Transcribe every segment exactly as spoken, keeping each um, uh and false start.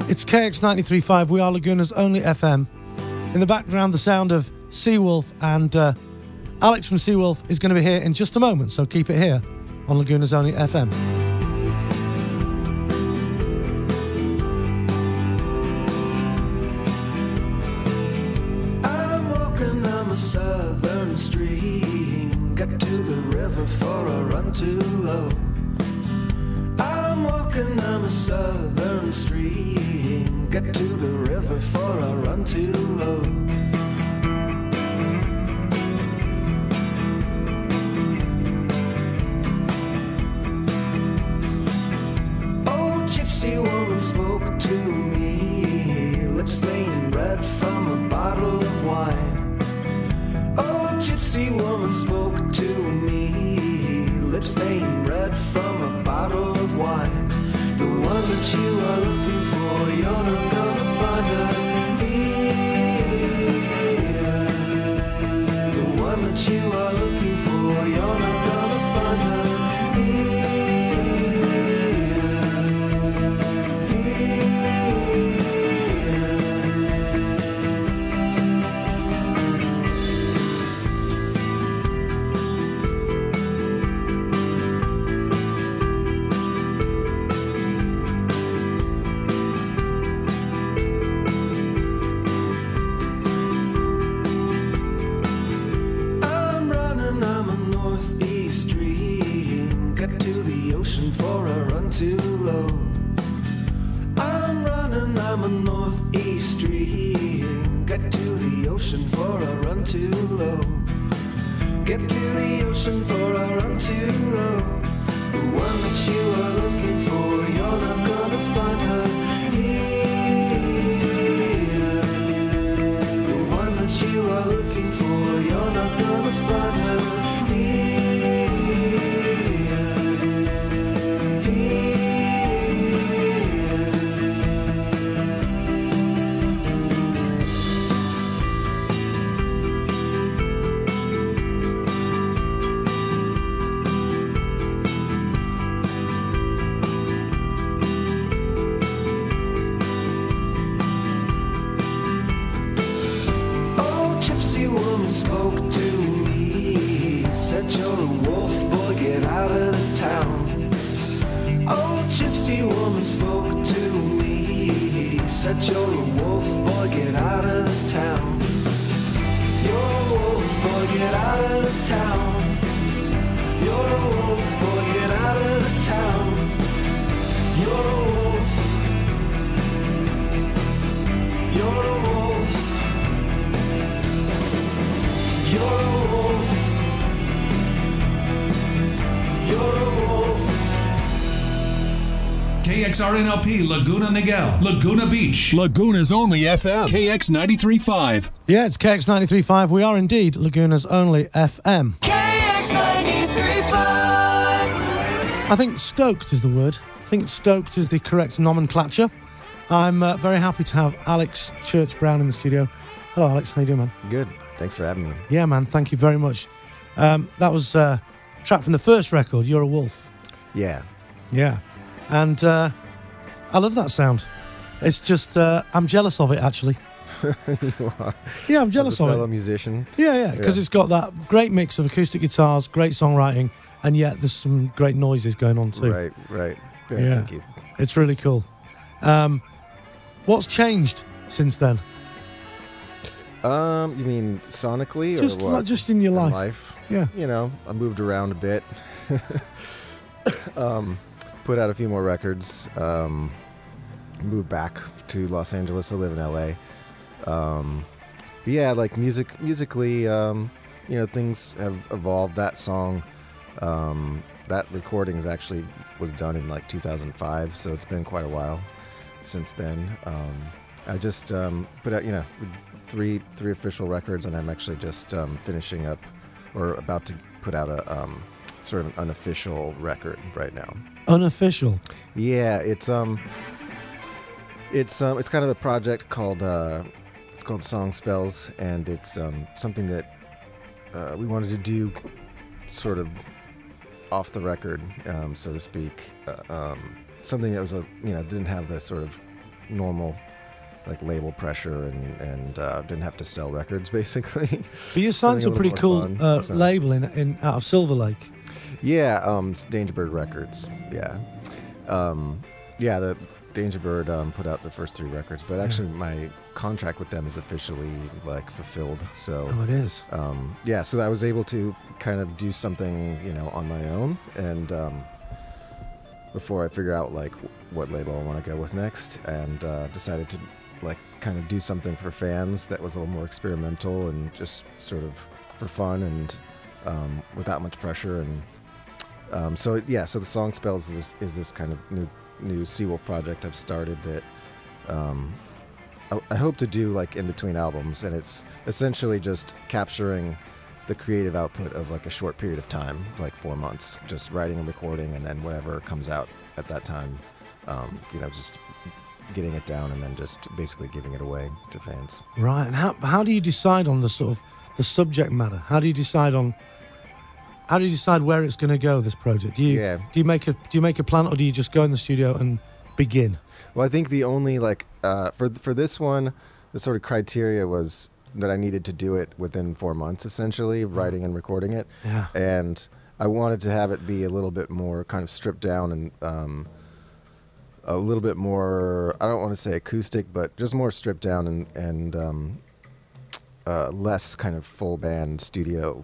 It's K X ninety-three point five. We are Laguna's only F M. In the background, the sound of Seawolf, and uh, Alex from Seawolf is going to be here in just a moment, so keep it here on Laguna's only F M. I'm walking down a southern stream, got to the river for a run too low. I'm walking down a southern stream, get to the river for a run too low. Old gypsy woman spoke to me, lips stained red from a bottle of wine. Old gypsy woman spoke to me, lips stained red from a bottle of wine. The one that you are looking for, you're not gonna find her here. The one that you are looking for, you're not gonna find her here. For a run too low. I'm running, I'm a northeast stream. Get to the ocean for a run too low. Get to the ocean for a run too low. The one that you are looking for, you're not gonna find her here. The one that you are looking for, you're not gonna find her here. Spoke to me, said you're a wolf, boy, get out of this town. Old gypsy woman spoke to me, said you're a wolf, boy, get out of this town. You're a wolf, boy, get out of this town. You're a wolf, boy, get out of this town. You're a wolf. You're a wolf. You're a wolf. You're a wolf. K X R N L P Laguna Niguel, Laguna Beach, Laguna's only F M, K X ninety-three point five. Yeah, it's K X ninety-three point five. We are indeed Laguna's only F M. K X ninety-three point five. I think stoked is the word. I think stoked is the correct nomenclature. I'm uh, very happy to have Alex Church Brown in the studio. Hello, Alex. How you doing, man? Good. Thanks for having me. Yeah, man. Thank you very much. Um, that was uh, a track from the first record, You're a Wolf. Yeah. Yeah. And uh, I love that sound. It's just, uh, I'm jealous of it, actually. You are. Yeah, I'm jealous As a of fellow it. musician. Yeah, yeah, because Yeah. it's got that great mix of acoustic guitars, great songwriting, and yet there's some great noises going on too. Right, right. Yeah, Yeah. Thank you. It's really cool. Um, what's changed since then? Um, you mean sonically Just or what? like, just in your In life. life. Yeah. You know, I moved around a bit. um, put out a few more records. Um, moved back to Los Angeles. I live in L A. Um, but yeah, like music, musically, um, you know, things have evolved. That song, um, that recording is actually was done in like two thousand five, so it's been quite a while since then. Um, I just um, put out, you know, three three official records, and I'm actually just um, finishing up or about to put out a um, sort of an unofficial record right now. Unofficial? Yeah, it's um, it's um, it's kind of a project called uh, it's called Song Spells, and it's um, something that uh, we wanted to do sort of off the record, um, so to speak. Uh, um, something that was a you know didn't have the sort of normal like label pressure and and uh, didn't have to sell records basically. But you signed to a pretty cool fun, uh, so. label in in out of Silver Lake. Yeah, um, it's Dangerbird Records. Yeah, um, yeah. The Dangerbird um, put out the first three records, but actually my contract with them is officially like fulfilled. So Oh, it is. um, yeah, so I was able to kind of do something, you know, on my own, and um, before I figure out like what label I want to go with next, and uh, decided to like kind of do something for fans that was a little more experimental and just sort of for fun and um, without much pressure. And um, so yeah, so the Song Spells is this, is this kind of new new Seawolf project I've started that um, I, I hope to do like in between albums, and it's essentially just capturing the creative output of like a short period of time, like four months, just writing and recording, and then whatever comes out at that time, um, you know, just getting it down and then just basically giving it away to fans. Right. And how how do you decide on the sort of the subject matter? How do you decide on how do you decide where it's going to go? This project. Do you Yeah. do you make a do you make a plan, or do you just go in the studio and begin? Well, I think the only like uh, for for this one, the sort of criteria was that I needed to do it within four months, essentially, writing and recording it. Yeah. And I wanted to have it be a little bit more kind of stripped down and um, a little bit more, I don't want to say acoustic, but just more stripped down and, and um, uh, less kind of full band studio.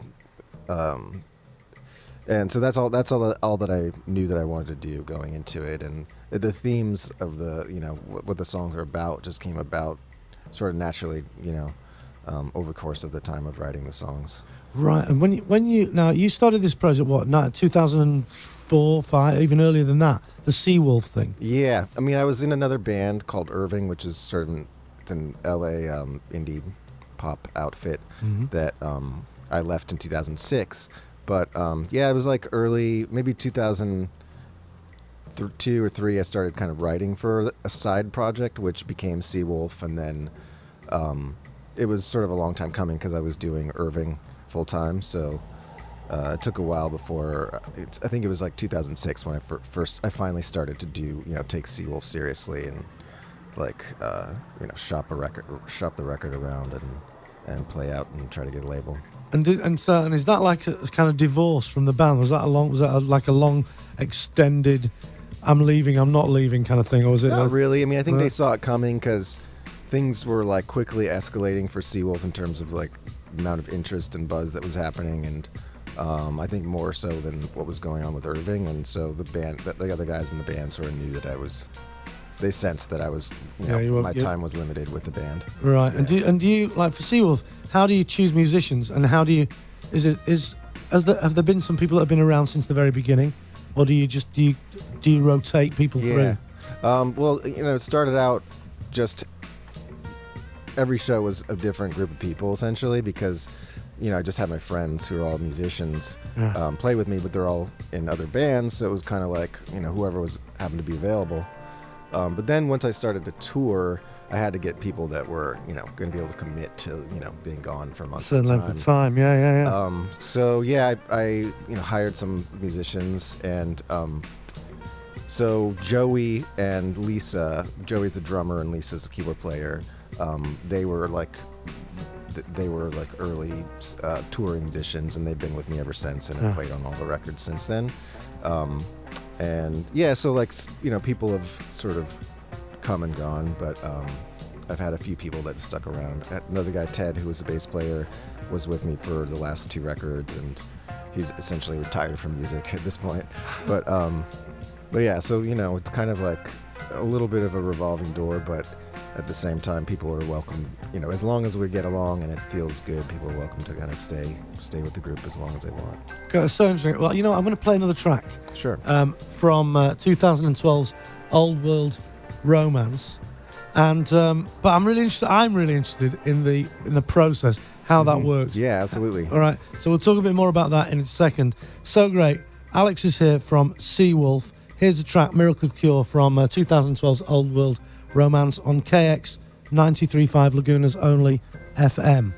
Um, and so that's all that's all that, all that I knew that I wanted to do going into it. And the themes of the, you know, what, what the songs are about just came about sort of naturally, you know, um, over the course of the time of writing the songs. Right. And when you when you now you started this project what now two thousand four, five, even earlier than that, the Seawolf thing. Yeah, I mean, I was in another band called Irving, which is sort of an, it's an L A um, indie pop outfit Mm-hmm. that um, I left in two thousand six. But um, yeah, it was like early, maybe two thousand two or three. I started kind of writing for a side project, which became Seawolf, and then um, it was sort of a long time coming because I was doing Irving full time. So uh, it took a while before. It's, I think it was like two thousand six when I fir- first I finally started to do you know take Seawolf seriously and like uh, you know shop a record, shop the record around and and play out and try to get a label. And did, and so and is that like a kind of divorce from the band? Was that a long? Was that a, like a long, extended, I'm leaving, I'm not leaving kind of thing, or was it? Not a, really. I mean, I think uh, they saw it coming because things were like quickly escalating for Seawolf in terms of like the amount of interest and buzz that was happening, and um, I think more so than what was going on with Irving. And so the band, the, the other guys in the band, sort of knew that I was. They sensed that I was, you know, Yeah, you were- my you- time was limited with the band. Right. And Yeah. do and do you like for Seawolf? How do you choose musicians, and how do you? Is it is has there, have there been some people that have been around since the very beginning, or do you just do you do you rotate people Yeah. through? Um, well, you know, it started out just every show was a different group of people essentially because, you know, I just had my friends who are all musicians Yeah. um, play with me, but they're all in other bands, so it was kind of like, you know, whoever was happened to be available. Um, but then once I started to tour, I had to get people that were, you know, going to be able to commit to, you know, being gone for months Certain at a length time. of time. Yeah, yeah, yeah. Um, so yeah, I, I you know hired some musicians, and um, so Joey and Lisa, Joey's the drummer and Lisa's the keyboard player. Um, they were like, th- they were like early uh, touring musicians, and they've been with me ever since, and Yeah. have played on all the records since then. Um, and yeah, so like s- you know, people have sort of come and gone, but um, I've had a few people that have stuck around. Another guy, Ted, who was a bass player, was with me for the last two records, and he's essentially retired from music at this point. But um, but yeah, so you know, it's kind of like a little bit of a revolving door, but at the same time, people are welcome. You know, as long as we get along and it feels good, people are welcome to kind of stay stay with the group as long as they want. Okay, so interesting. Well, you know, what, I'm going to play another track Sure. um, from uh, twenty twelve's Old World Romance, and um, but I'm really interested. I'm really interested in the in the process, how that works. Yeah, absolutely. All right, so we'll talk a bit more about that in a second. So great. Alex is here from Seawolf. Here's the track Miracle Cure from uh, twenty twelve's Old World Romance on K X ninety-three point five Laguna's only F M.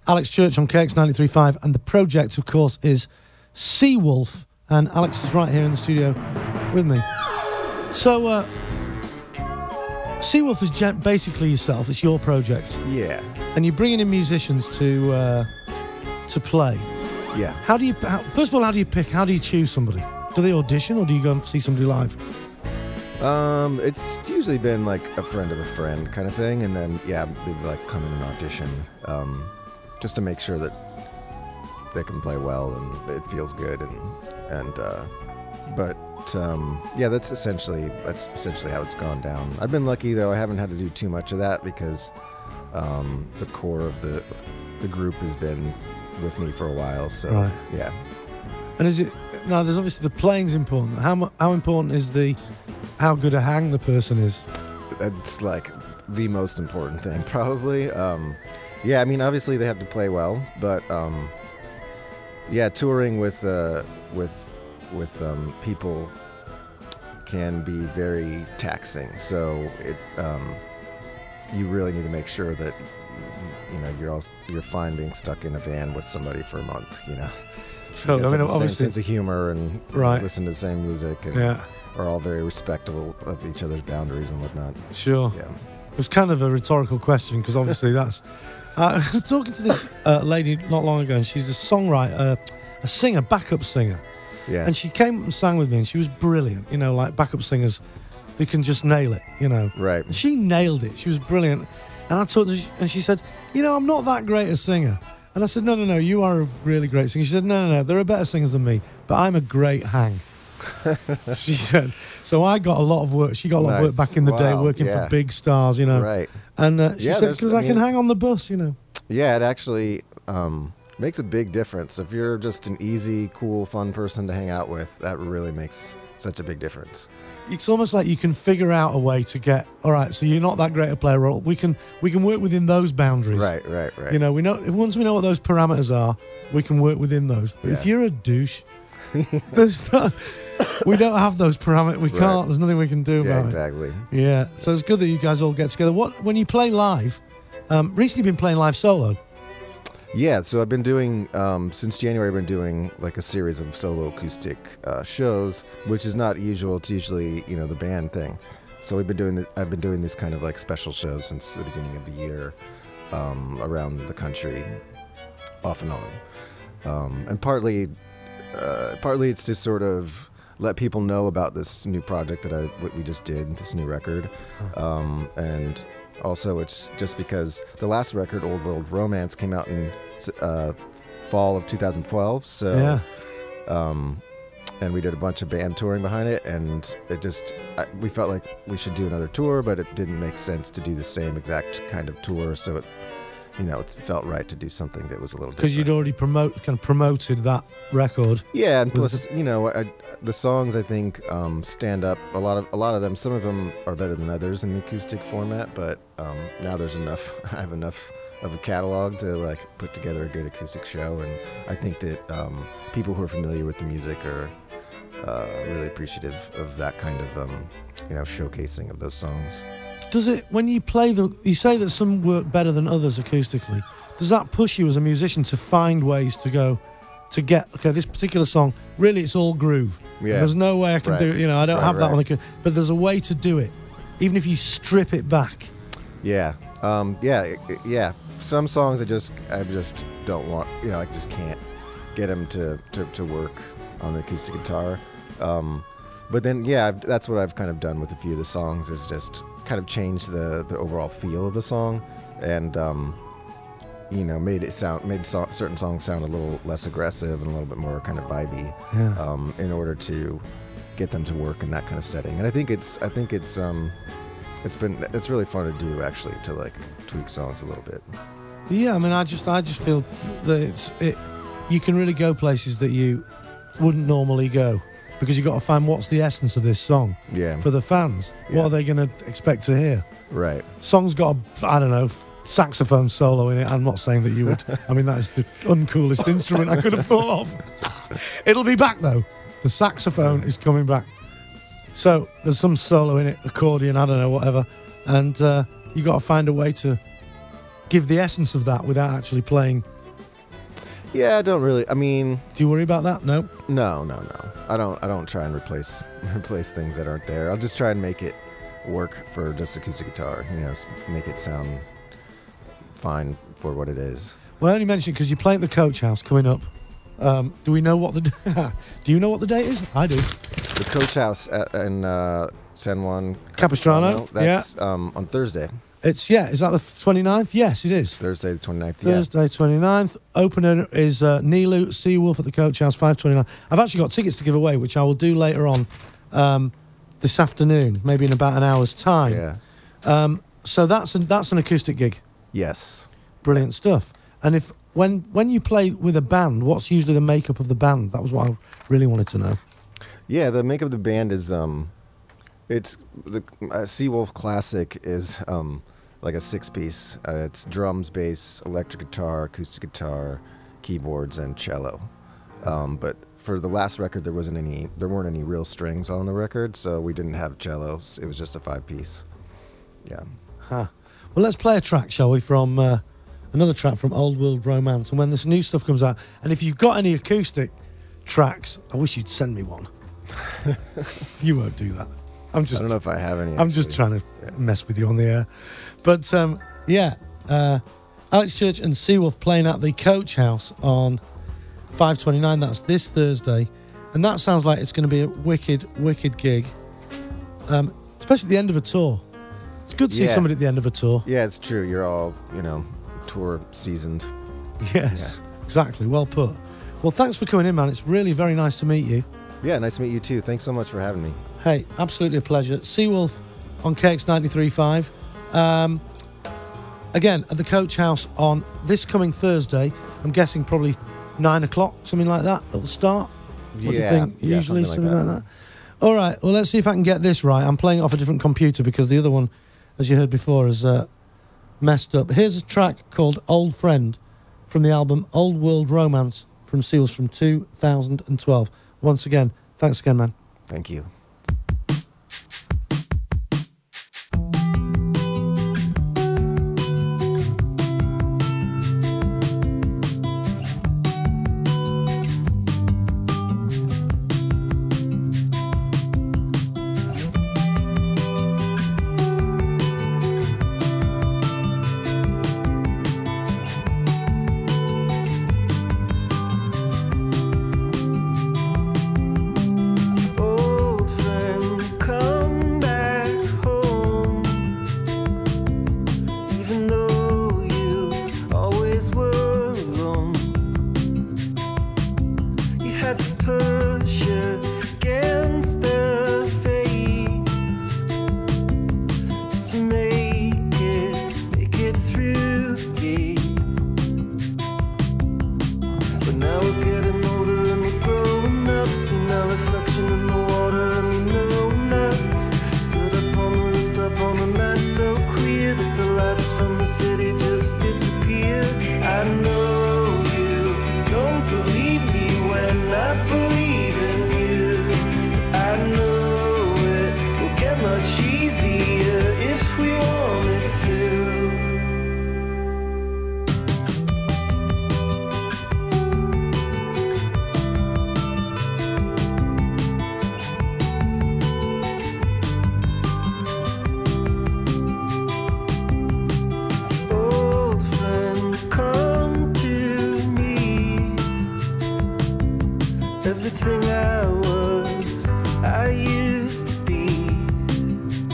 Alex Church on K X ninety-three point five, and the project, of course, is Seawolf, and Alex is right here in the studio with me. So, uh, Seawolf is gen- basically yourself. It's your project, Yeah. and you're bringing in musicians to uh, to play. Yeah. How do you? How, first of all, how do you pick? How do you choose somebody? Do they audition, or do you go and see somebody live? Um, it's usually been like a friend of a friend kind of thing, and then yeah, they've like come in and audition, um, just to make sure that they can play well and it feels good, and and uh, but um, yeah, that's essentially that's essentially how it's gone down. I've been lucky though; I haven't had to do too much of that because um, the core of the the group has been with me for a while. So Right. yeah. And is it now? There's obviously the playing's important. How mu- how important is the how good a hang the person is? That's like the most important thing, probably. Um, yeah, I mean, obviously they have to play well, but um, yeah, touring with uh, with with um, people can be very taxing. So it um, you really need to make sure that you know you're all, you're fine being stuck in a van with somebody for a month. You know, So, You I guys mean, have the same obviously, sense of humor and Right. listen to the same music, and yeah, are all very respectful of each other's boundaries and whatnot. sure. Yeah. It was kind of a rhetorical question because obviously that's. Uh, I was talking to this uh, lady not long ago, and she's a songwriter, uh, a singer, backup singer, Yeah. and she came up and sang with me, and she was brilliant. You know, like backup singers, they can just nail it. You know, Right. and she nailed it. She was brilliant, and I talked to her, and she said, "You know, I'm not that great a singer." And I said, no, no, no, you are a really great singer. She said, no, no, no, there are better singers than me, but I'm a great hang. She said, so I got a lot of work. She got a lot of work Nice. back in the day Wow, working yeah. for big stars, you know. Right. And uh, she Yeah, said, there's- because I I, can mean- hang on the bus, you know. Yeah, it actually um, makes a big difference. If you're just an easy, cool, fun person to hang out with, that really makes such a big difference. It's almost like you can figure out a way to get, all right, so you're not that great a player. Well, we can we can work within those boundaries. Right, right, right. You know, we know if once we know what those parameters are, we can work within those. But if Yeah. you're a douche, there's no, we don't have those parameters. We Right. can't. There's nothing we can do yeah, about it. exactly. Yeah. So it's good that you guys all get together. What when you play live? Um, recently, you've been playing live solo. Yeah, so I've been doing, um, since January, I've been doing like a series of solo acoustic uh, shows, which is not usual. It's usually, you know, the band thing. So we've been doing, the, I've been doing these kind of like special shows since the beginning of the year um, around the country, off and on. Um, and partly, uh, partly it's to sort of let people know about this new project that I, what we just did, this new record. Um, and also, it's just because the last record, Old World Romance, came out in uh, fall of two thousand twelve. So, Yeah. um, and we did a bunch of band touring behind it, and it just I, we felt like we should do another tour, but it didn't make sense to do the same exact kind of tour. So it, you know, it felt right to do something that was a little different. Because you'd already promote, kind of promoted that record. Yeah, and with plus, you know, I, the songs I think um, stand up. A lot of a lot of them. Some of them are better than others in the acoustic format, but um, now there's enough. I have enough of a catalog to like put together a good acoustic show, and I think that um, people who are familiar with the music are uh, really appreciative of that kind of um, you know showcasing of those songs. Does it when you play the? You say that some work better than others acoustically. Does that push you as a musician to find ways to go? To get okay, this particular song, really, it's all groove. Yeah. There's no way I can Right. do it. You know, I don't Right, have that right. on a. But there's a way to do it, even if you strip it back. Yeah, um, yeah, it- it- yeah. Some songs I just I just don't want. You know, I just can't get them to, to, to work on the acoustic guitar. Um, but then, yeah, I've, that's what I've kind of done with a few of the songs is just kind of change the the overall feel of the song, and um, you know, made it sound made so- certain songs sound a little less aggressive and a little bit more kind of vibey, Yeah. um, in order to get them to work in that kind of setting. And I think it's I think it's um, it's been it's really fun to do actually to like tweak songs a little bit. Yeah, I mean, I just, I just feel that it's, it. You can really go places that you wouldn't normally go because you got to find what's the essence of this song Yeah. for the fans. Yeah. What are they going to expect to hear? Right. Song's got a, I don't know, saxophone solo in it. I'm not saying that you would. I mean, that is the uncoolest instrument I could have thought of. It'll be back though. The saxophone is coming back. So there's some solo in it, accordion, I don't know, whatever, and uh, you got to find a way to give the essence of that without actually playing Yeah, I don't really. I mean, Do you worry about that? No. no, no, no. I don't. I don't try and replace replace things that aren't there. I'll just try and make it work for just acoustic guitar. You know, s- make it sound fine for what it is. Well, I only mentioned because you're playing at the Coach House coming up. Um, do we know what the do you know what the date is? I do. The Coach House at, in uh, San Juan Capistrano, That's um, on Thursday. It's yeah. Is that the twenty-ninth? Yes, it is. Thursday the twenty-ninth. Yeah. Thursday twenty-ninth. Opener is uh, Nilu Seawolf at the Coach House, five twenty-nine. I've actually got tickets to give away, which I will do later on um, this afternoon, maybe in about an hour's time. Yeah. Um, so that's an, that's an acoustic gig. Yes. Brilliant stuff. And if when when you play with a band, what's usually the makeup of the band? That was what I really wanted to know. Yeah, the makeup of the band is um, it's the uh, Seawolf Classic is um, like a six-piece. Uh, it's drums, bass, electric guitar, acoustic guitar, keyboards, and cello. Um, but for the last record, there wasn't any, there weren't any real strings on the record, so we didn't have cellos. It was just a five-piece. Yeah. Huh. Well, let's play a track, shall we, from uh, another track from Old World Romance. And when this new stuff comes out, and if you've got any acoustic tracks, I wish you'd send me one. You won't do that. I'm just. I don't know if I have any. I'm just actually. trying to mess with you on the air. But um, yeah, uh, Alex Church and Seawolf playing at the Coach House on five twenty-nine. That's this Thursday. And that sounds like it's going to be a wicked, wicked gig. Um, especially at the end of a tour. It's good to see Yeah. somebody at the end of a tour. Yeah, it's true. You're all, you know, tour seasoned. Yes, exactly. Well put. Well, thanks for coming in, man. It's really very nice to meet you. Yeah, nice to meet you too. Thanks so much for having me. Hey, absolutely a pleasure. Seawolf on K X ninety-three point five. Um, again, at the Coach House on this coming Thursday. I'm guessing probably nine o'clock, something like that. It'll start. What do you Yeah, think? yeah, Usually something like something like that. that. All right. Well, let's see if I can get this right. I'm playing it off a different computer because the other one, as you heard before, is uh, messed up. Here's a track called Old Friend from the album Old World Romance from Seals from two thousand twelve. Once again, thanks again, man. Thank you. Old friend, come back home. Even though you always were alone, you had to push against the fates just to make it, make it through the gate. But now we're getting older and we're growing up. Seen our reflection in the water and we know enough. Stood up on the rooftop on a night so clear that the lights from the city just disappear. I know you don't believe me when I believe in you. I know it will get much easier if we wanted to. Old friend, come to me. Everything I was, I used to be.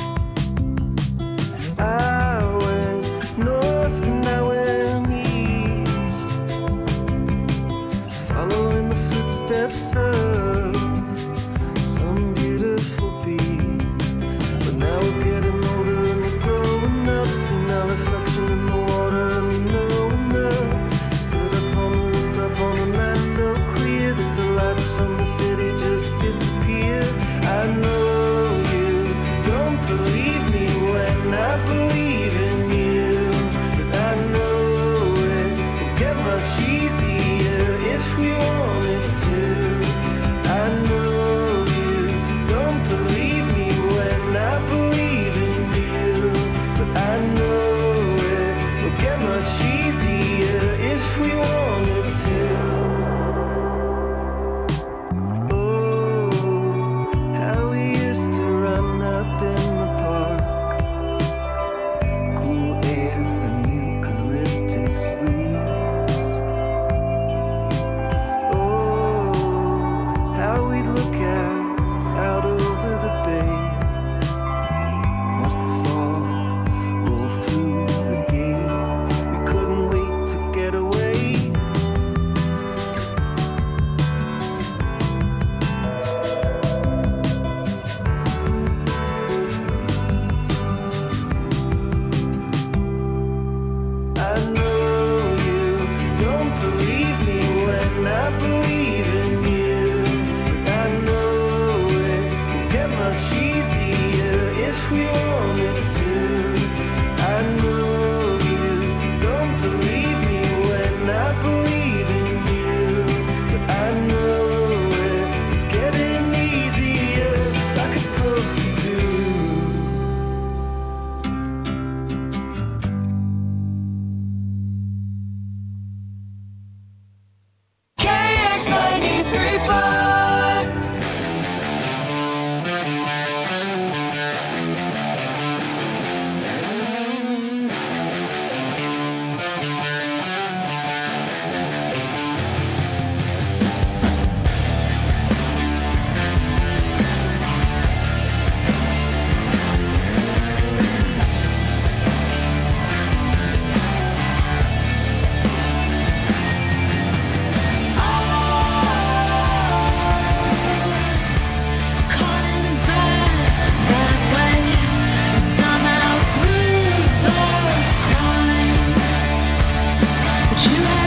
you